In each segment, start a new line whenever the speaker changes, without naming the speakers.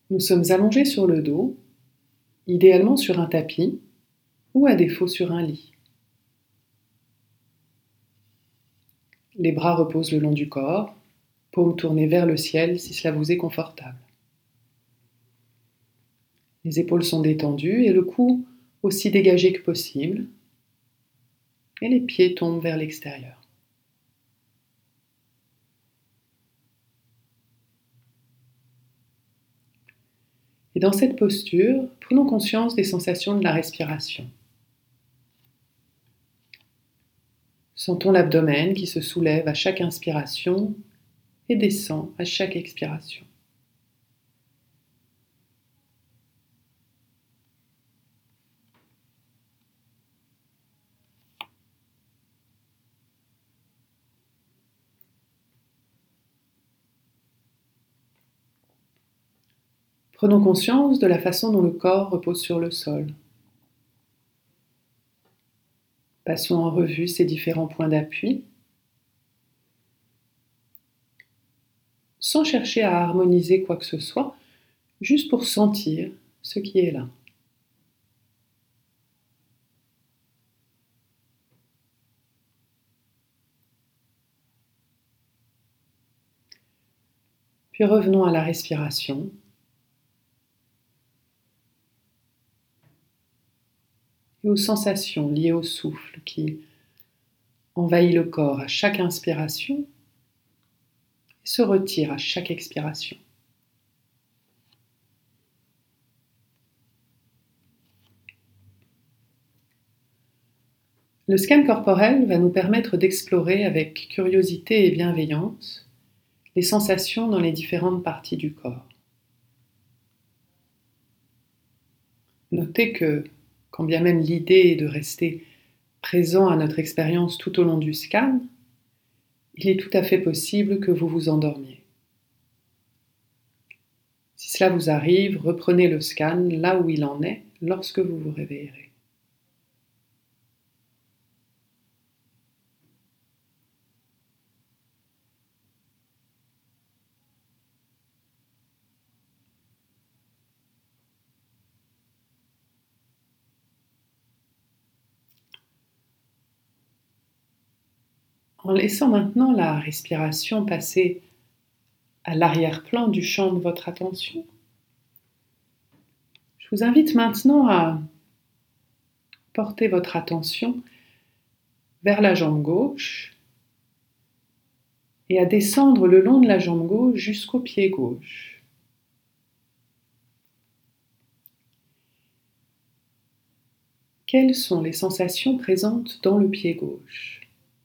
Nous sommes allongés sur le dos, idéalement sur un tapis ou à défaut sur un lit. Les bras reposent le long du corps, paumes tournées vers le ciel si cela vous est confortable. Les épaules sont détendues et le cou aussi dégagé que possible, et les pieds tombent vers l'extérieur. Et dans cette posture, prenons conscience des sensations de la respiration. Sentons l'abdomen qui se soulève à chaque inspiration et descend à chaque expiration. Prenons conscience de la façon dont le corps repose sur le sol. Passons en revue ces différents points d'appui, sans chercher à harmoniser quoi que ce soit, juste pour sentir ce qui est là. Puis revenons à la respiration. Et aux sensations liées au souffle qui envahit le corps à chaque inspiration et se retire à chaque expiration. Le scan corporel va nous permettre d'explorer avec curiosité et bienveillance les sensations dans les différentes parties du corps. Notez que, quand bien même l'idée est de rester présent à notre expérience tout au long du scan, il est tout à fait possible que vous vous endormiez. Si cela vous arrive, reprenez le scan là où il en est lorsque vous vous réveillerez. En laissant maintenant la respiration passer à l'arrière-plan du champ de votre attention, je vous invite maintenant à porter votre attention vers la jambe gauche et à descendre le long de la jambe gauche jusqu'au pied gauche. Quelles sont les sensations présentes dans le pied gauche ?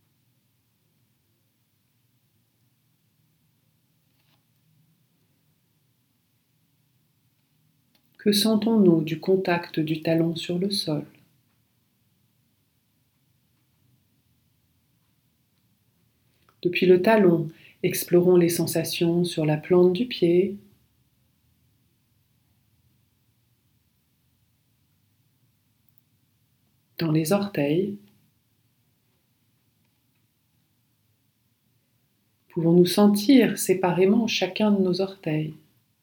Que sentons-nous du contact du talon sur le sol ? Depuis le talon, explorons les sensations sur la plante du pied, dans les orteils. Pouvons-nous sentir séparément chacun de nos orteils ?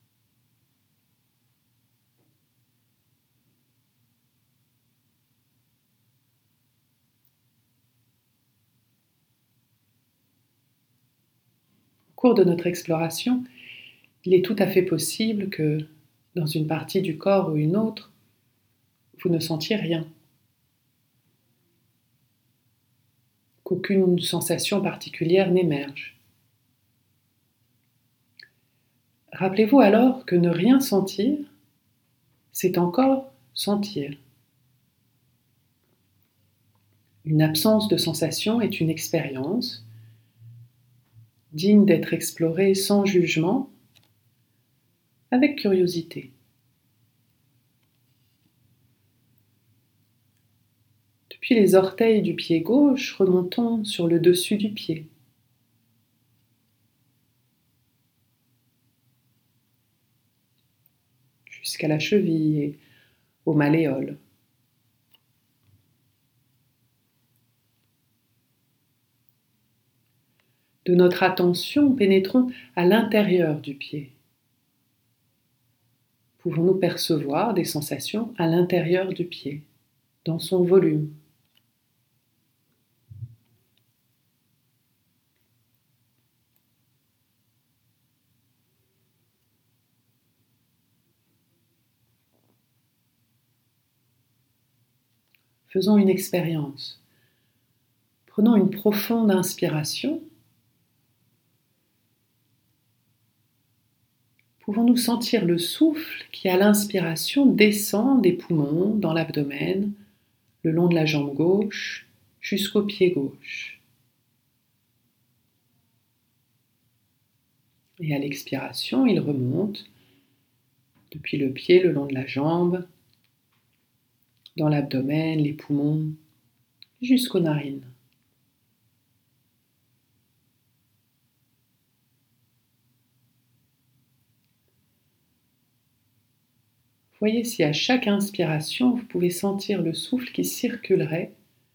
Au cours de notre exploration, il est tout à fait possible que, dans une partie du corps ou une autre, vous ne sentiez rien, qu'aucune sensation particulière n'émerge. Rappelez-vous alors que ne rien sentir, c'est encore sentir. Une absence de sensation est une expérience digne d'être explorée sans jugement, avec curiosité. Depuis les orteils du pied gauche, remontons sur le dessus du pied. Jusqu'à la cheville et au malléole. De notre attention, pénétrons à l'intérieur du pied. Pouvons-nous percevoir des sensations à l'intérieur du pied, dans son volume? Faisons une expérience. Prenons une profonde inspiration. Pouvons-nous sentir le souffle qui, à l'inspiration, descend des poumons dans l'abdomen, le long de la jambe gauche, jusqu'au pied gauche. Et à l'expiration, il remonte depuis le pied, le long de la jambe, dans l'abdomen, les poumons, jusqu'aux narines. Voyez si à chaque inspiration, vous pouvez sentir le souffle qui circulerait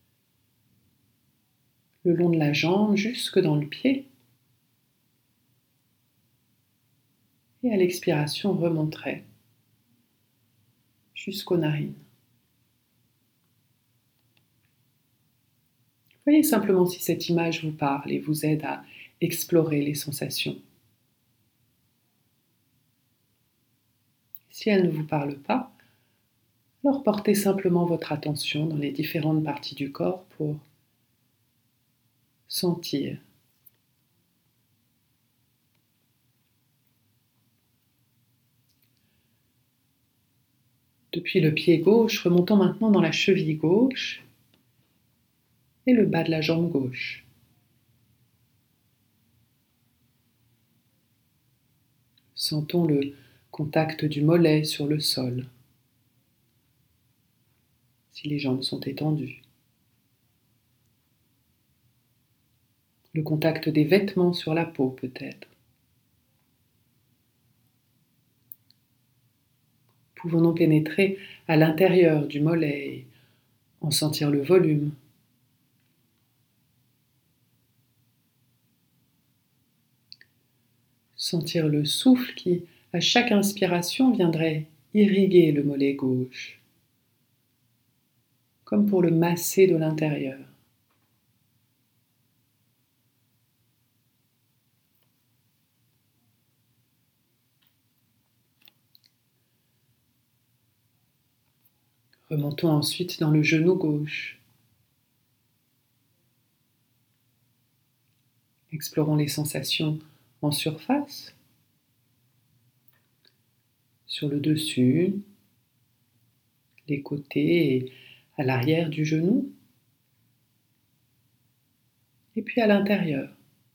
le long de la jambe jusque dans le pied. Et à l'expiration, remonterait jusqu'aux narines. Voyez simplement si cette image vous parle et vous aide à explorer les sensations. Si elle ne vous parle pas, alors portez simplement votre attention dans les différentes parties du corps pour sentir. Depuis le pied gauche, remontons maintenant dans la cheville gauche et le bas de la jambe gauche. Sentons le contact du mollet sur le sol, si les jambes sont étendues. Le contact des vêtements sur la peau peut-être. Pouvons-nous pénétrer à l'intérieur du mollet et en sentir le volume? Sentir le souffle qui, à chaque inspiration, viendrait irriguer le mollet gauche, comme pour le masser de l'intérieur. Remontons ensuite dans le genou gauche. Explorons les sensations en surface, sur le dessus, les côtés et à l'arrière du genou, et puis à l'intérieur.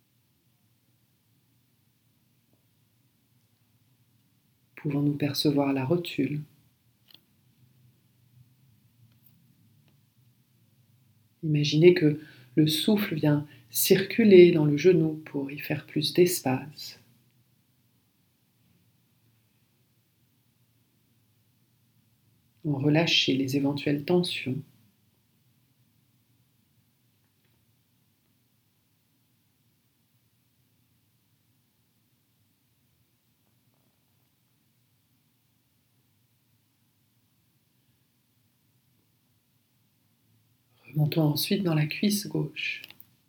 Pouvons-nous percevoir la rotule? Imaginez que le souffle vient circuler dans le genou pour y faire plus d'espace. En relâcher les éventuelles tensions. Remontons ensuite dans la cuisse gauche.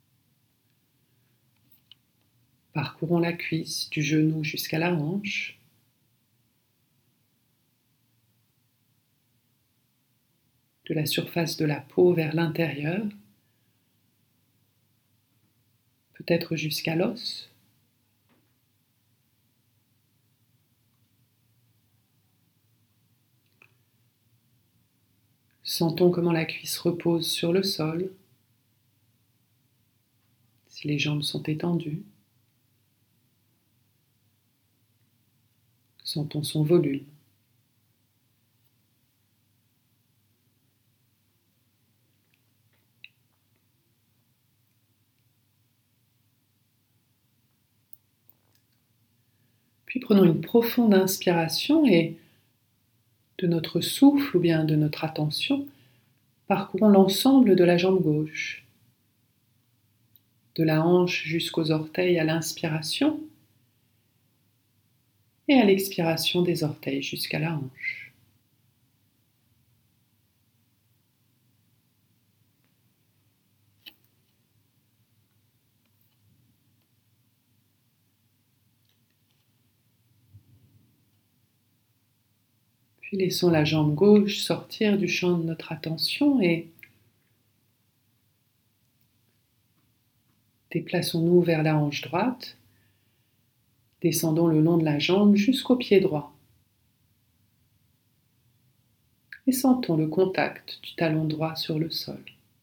Parcourons la cuisse du genou jusqu'à la hanche. De la surface de la peau vers l'intérieur, peut-être jusqu'à l'os. Sentons comment la cuisse repose sur le sol, si les jambes sont étendues. Sentons son volume. Puis prenons une profonde inspiration et de notre souffle ou bien de notre attention, parcourons l'ensemble de la jambe gauche, de la hanche jusqu'aux orteils à l'inspiration Et à l'expiration des orteils jusqu'à la hanche. Puis laissons la jambe gauche sortir du champ de notre attention et déplaçons-nous vers la hanche droite. Descendons le long de la jambe jusqu'au pied droit. Et sentons le contact du talon droit sur le sol.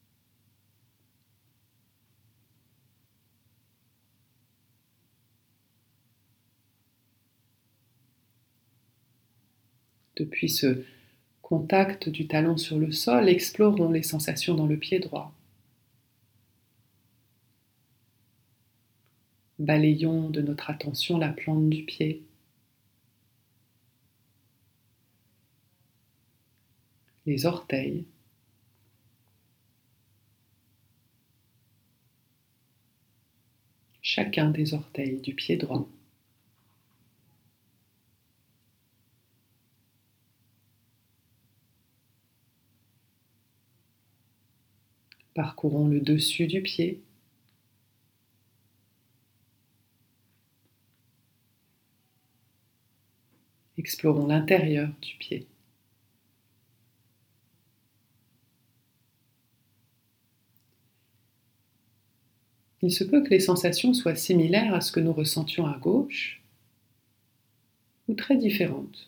Depuis ce contact du talon sur le sol, explorons les sensations dans le pied droit. Balayons de notre attention la plante du pied. Les orteils. Chacun des orteils du pied droit. Parcourons le dessus du pied. Explorons l'intérieur du pied. Il se peut que les sensations soient similaires à ce que nous ressentions à gauche ou très différentes.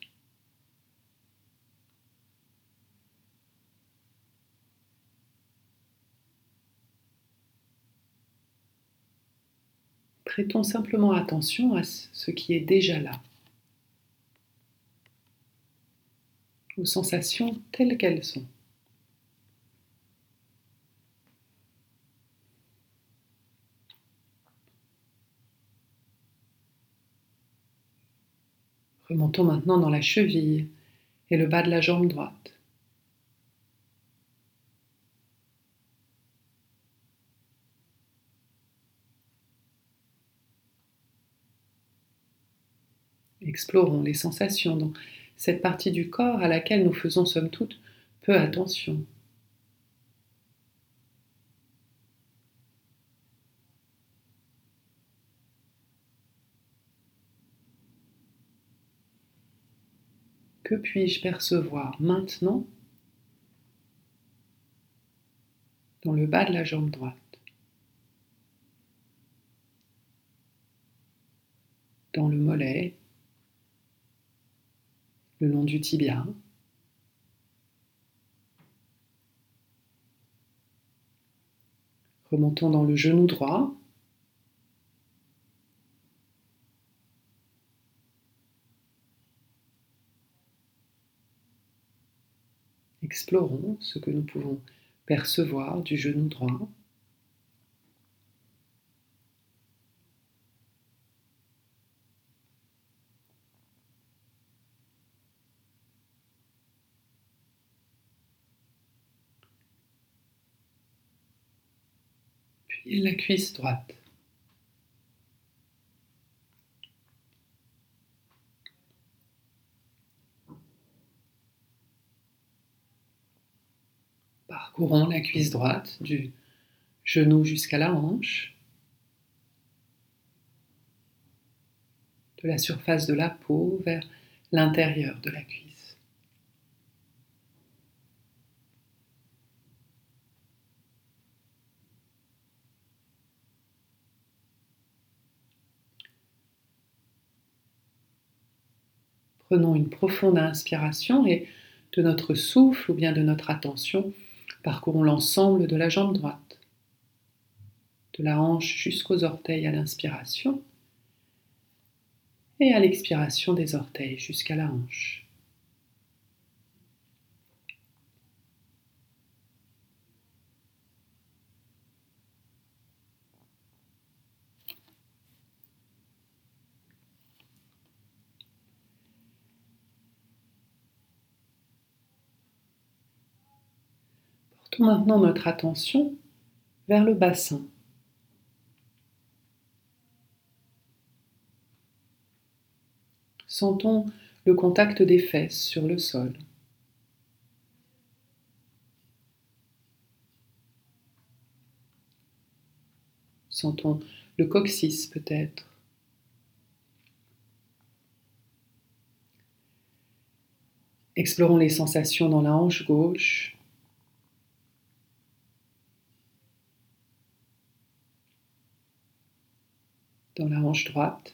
Prêtons simplement attention à ce qui est déjà là, aux sensations telles qu'elles sont. Remontons maintenant dans la cheville et le bas de la jambe droite. Explorons les sensations dans cette partie du corps à laquelle nous faisons somme toute peu attention. Que puis-je percevoir maintenant dans le bas de la jambe droite, dans le mollet, le long du tibia, remontons dans le genou droit, explorons ce que nous pouvons percevoir du genou droit. Puis la cuisse droite. Parcourons la cuisse droite du genou jusqu'à la hanche, de la surface de la peau vers l'intérieur de la cuisse. Prenons une profonde inspiration et de notre souffle ou bien de notre attention, parcourons l'ensemble de la jambe droite, de la hanche jusqu'aux orteils à l'inspiration et à l'expiration des orteils jusqu'à la hanche. Portons maintenant notre attention vers le bassin. Sentons le contact des fesses sur le sol. Sentons le coccyx peut-être. Explorons les sensations dans la hanche gauche, dans la hanche droite.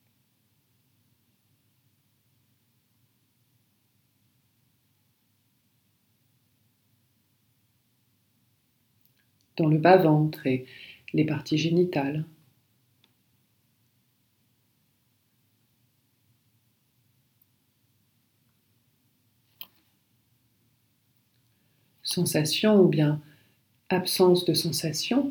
Dans le bas-ventre et les parties génitales. Sensation ou bien absence de sensation.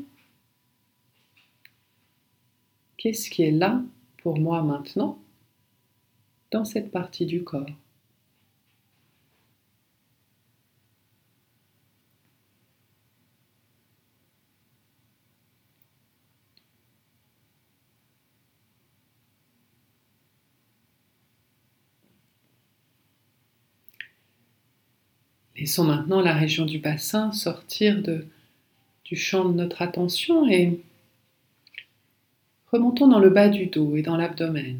Qu'est-ce qui est là pour moi maintenant dans cette partie du corps? Laissons maintenant la région du bassin sortir du champ de notre attention et remontons dans le bas du dos et dans l'abdomen.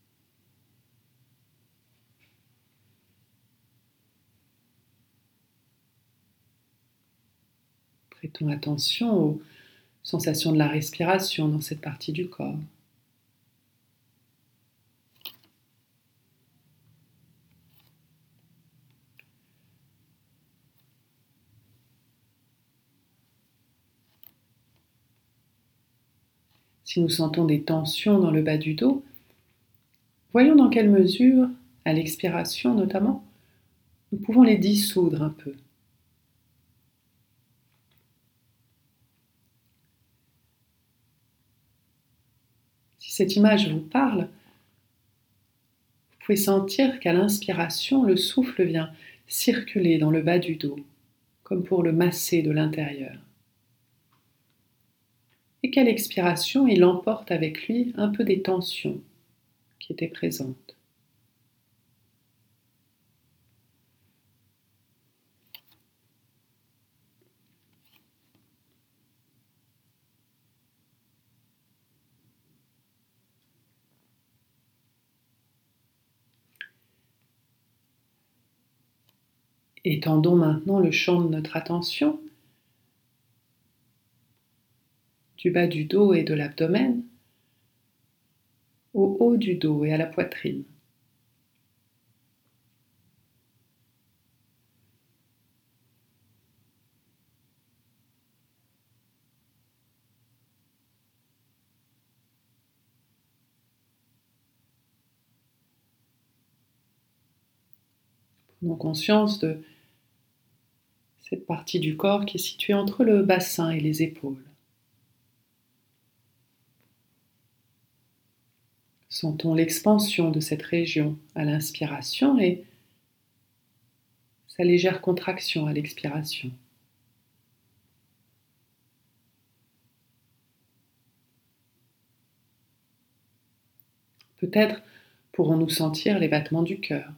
Prêtons attention aux sensations de la respiration dans cette partie du corps. Si nous sentons des tensions dans le bas du dos, voyons dans quelle mesure, à l'expiration notamment, nous pouvons les dissoudre un peu. Si cette image vous parle, vous pouvez sentir qu'à l'inspiration, le souffle vient circuler dans le bas du dos, comme pour le masser de l'intérieur. Et qu'à l'expiration, il emporte avec lui un peu des tensions qui étaient présentes. Étendons maintenant le champ de notre attention du bas du dos et de l'abdomen au haut du dos et à la poitrine. Prenons conscience de cette partie du corps qui est située entre le bassin et les épaules. Sentons l'expansion de cette région à l'inspiration et sa légère contraction à l'expiration. Peut-être pourrons-nous sentir les battements du cœur.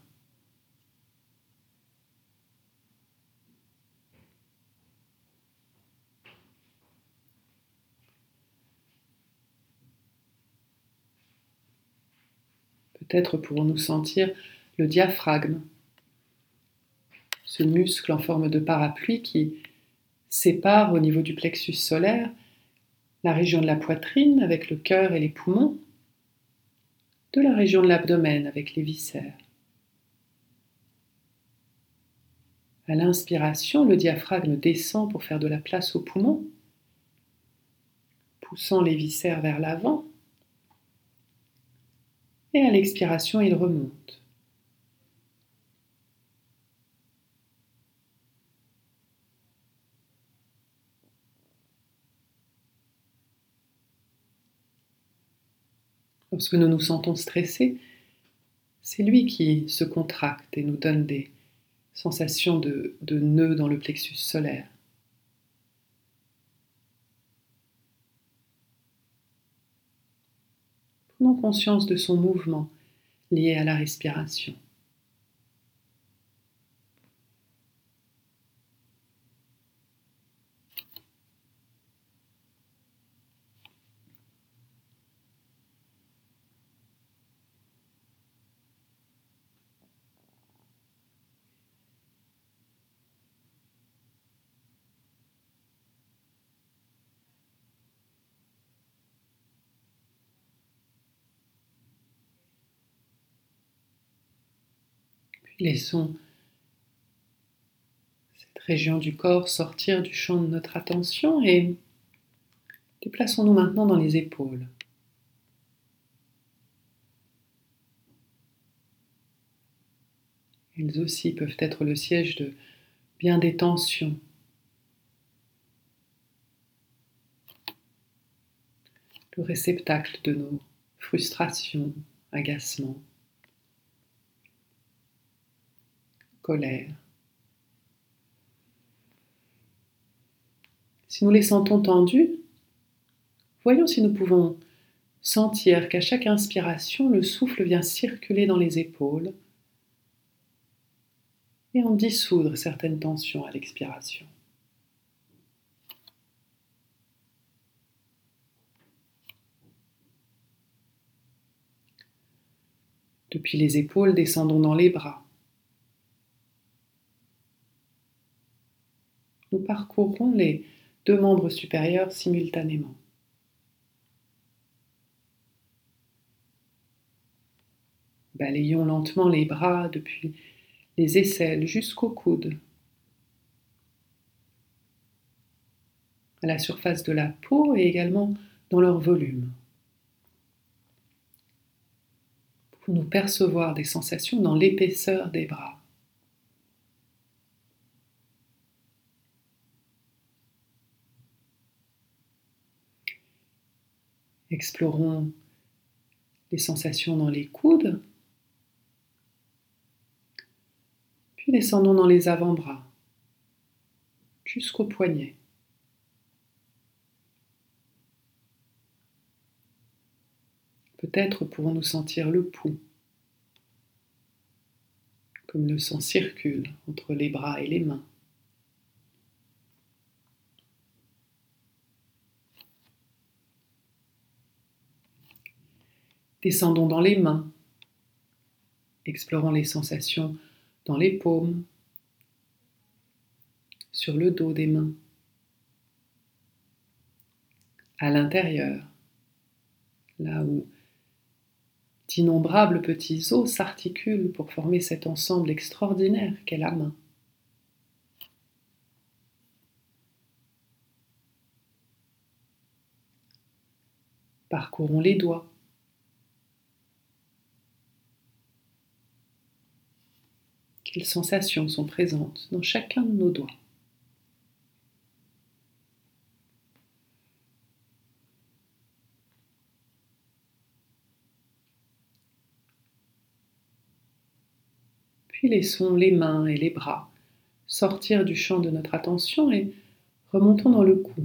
Peut-être pourrons-nous sentir le diaphragme, ce muscle en forme de parapluie qui sépare au niveau du plexus solaire la région de la poitrine avec le cœur et les poumons de la région de l'abdomen avec les viscères. À l'inspiration, le diaphragme descend pour faire de la place aux poumons, poussant les viscères vers l'avant. Et à l'expiration, il remonte. Lorsque nous nous sentons stressés, c'est lui qui se contracte et nous donne des sensations de nœuds dans le plexus solaire. Prenons conscience de son mouvement, liées à la respiration. Puis laissons cette région du corps sortir du champ de notre attention et déplaçons-nous maintenant dans les épaules. Elles aussi peuvent être le siège de bien des tensions. Le réceptacle de nos frustrations, agacements, colère. Si nous les sentons tendus, voyons si nous pouvons sentir qu'à chaque inspiration, le souffle vient circuler dans les épaules et en dissoudre certaines tensions à l'expiration. Depuis les épaules, descendons dans les bras. Nous parcourrons les 2 membres supérieurs simultanément. Balayons lentement les bras depuis les aisselles jusqu'aux coudes, à la surface de la peau et également dans leur volume. Pouvons-nous percevoir des sensations dans l'épaisseur des bras. Explorons les sensations dans les coudes, puis descendons dans les avant-bras, jusqu'aux poignets. Peut-être pourrons-nous sentir le pouls, comme le sang circule entre les bras et les mains. Descendons dans les mains, explorons les sensations dans les paumes, sur le dos des mains, à l'intérieur, là où d'innombrables petits os s'articulent pour former cet ensemble extraordinaire qu'est la main. Parcourons les doigts. Quelles sensations sont présentes dans chacun de nos doigts? Puis laissons les mains et les bras sortir du champ de notre attention et remontons dans le cou.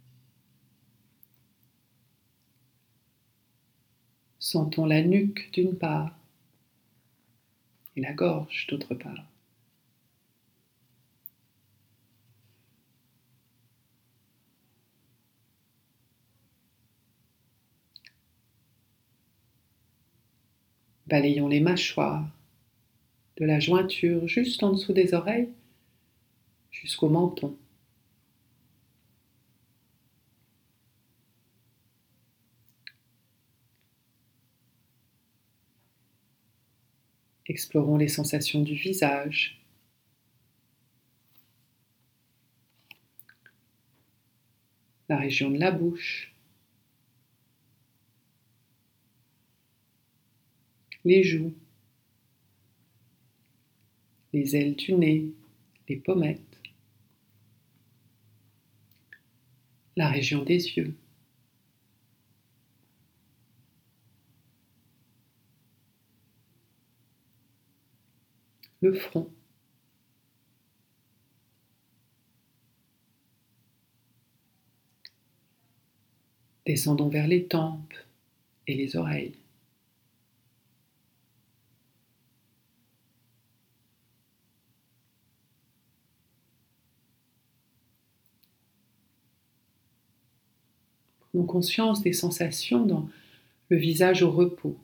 Sentons la nuque d'une part et la gorge d'autre part. Balayons les mâchoires, de la jointure juste en dessous des oreilles jusqu'au menton. Explorons les sensations du visage, la région de la bouche, les joues, les ailes du nez, les pommettes, la région des yeux, le front, descendons vers les tempes et les oreilles. Prenons conscience des sensations dans le visage au repos.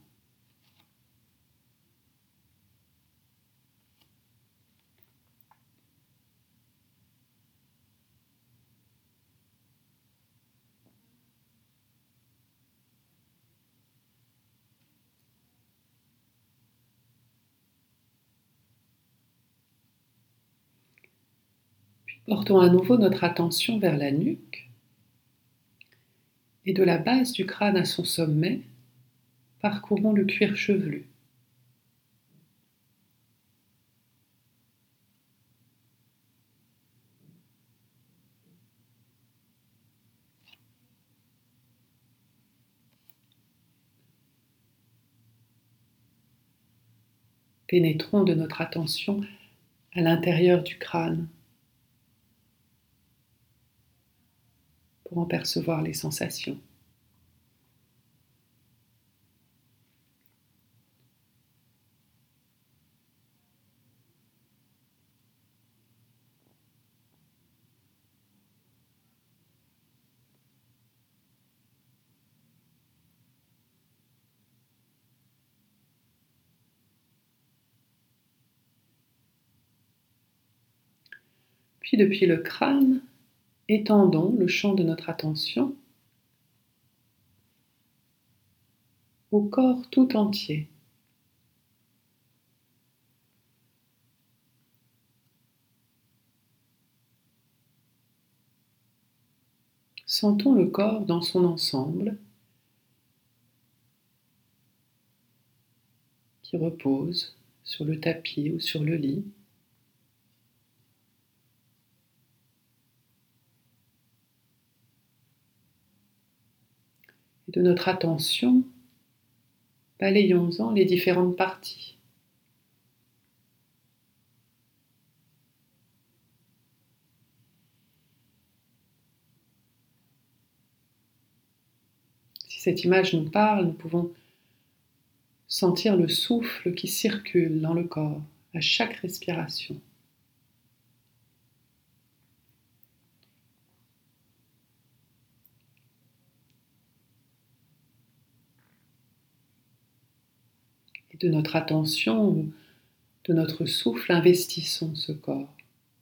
Portons à nouveau notre attention vers la nuque et de la base du crâne à son sommet, parcourons le cuir chevelu. Pénétrons de notre attention à l'intérieur du crâne pour en percevoir les sensations. Puis depuis le crâne, étendons le champ de notre attention au corps tout entier. Sentons le corps dans son ensemble qui repose sur le tapis ou sur le lit. Et de notre attention, balayons-en les différentes parties. Si cette image nous parle, nous pouvons sentir le souffle qui circule dans le corps à chaque respiration. Et de notre attention ou de notre souffle, investissons ce corps.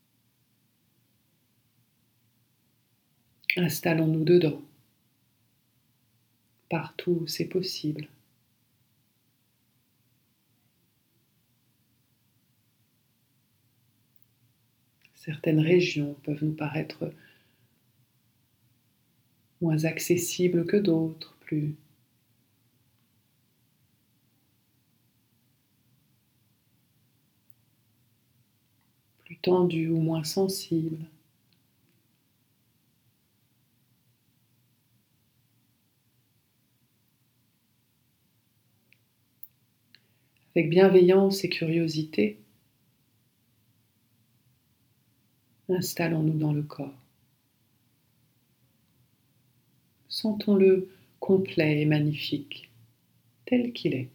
Installons-nous dedans, partout où c'est possible. Certaines régions peuvent nous paraître moins accessibles que d'autres, plus tendues ou moins sensibles. Avec bienveillance et curiosité, installons-nous dans le corps. Sentons-le complet et magnifique, tel qu'il est.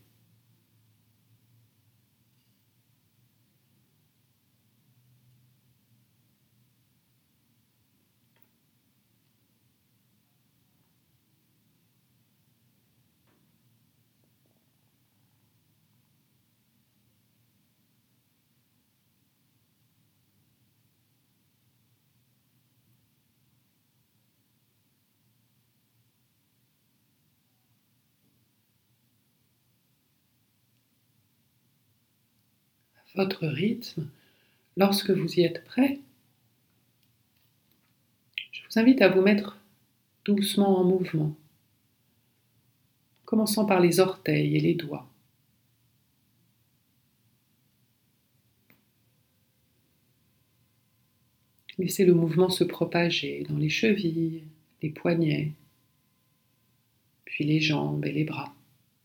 Votre rythme, lorsque vous y êtes prêt, je vous invite à vous mettre doucement en mouvement, commençant par les orteils et les doigts. Laissez le mouvement se propager dans les chevilles, les poignets, puis les jambes et les bras.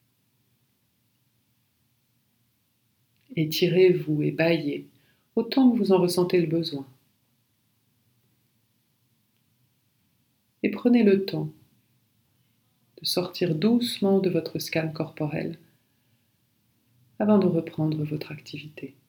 Étirez-vous et bâillez autant que vous en ressentez le besoin. Et prenez le temps de sortir doucement de votre scan corporel avant de reprendre votre activité.